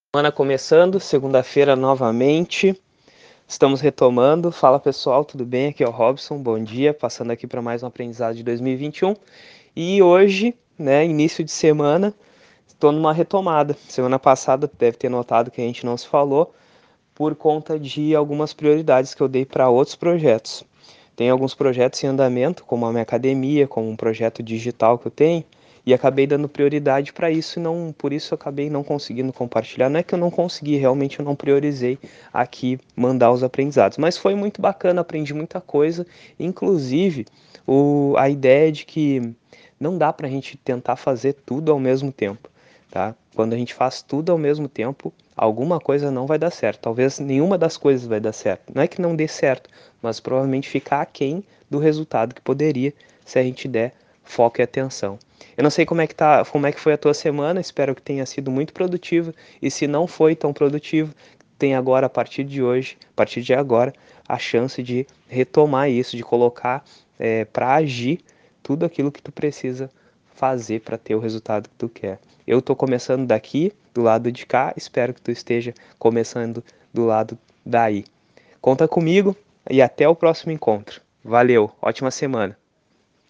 Semana começando, segunda-feira novamente, estamos retomando. Fala pessoal, tudo bem? Aqui é o Robson, bom dia, passando aqui para mais um aprendizado de 2021. E hoje, início de semana, estou numa retomada. Semana passada, deve ter notado que a gente não se falou, por conta de algumas prioridades que eu dei para outros projetos. Tem alguns projetos em andamento, como a minha academia, como um projeto digital que eu tenho, e acabei dando prioridade para isso e não, por isso eu acabei não conseguindo compartilhar. Não é que eu não consegui, realmente eu não priorizei aqui mandar os aprendizados, mas foi muito bacana, aprendi muita coisa, inclusive a ideia de que não dá para a gente tentar fazer tudo ao mesmo tempo, tá? Quando a gente faz tudo ao mesmo tempo, alguma coisa não vai dar certo. Talvez nenhuma das coisas vai dar certo. Não é que não dê certo, mas provavelmente ficar aquém do resultado que poderia se a gente der foco e atenção. Eu não sei como é que foi a tua semana, espero que tenha sido muito produtiva, e se não foi tão produtivo, tem agora, a partir de hoje, a partir de agora, a chance de retomar isso, de colocar para agir tudo aquilo que tu precisa fazer para ter o resultado que tu quer. Eu estou começando daqui, do lado de cá, espero que tu esteja começando do lado daí. Conta comigo e até o próximo encontro. Valeu, ótima semana!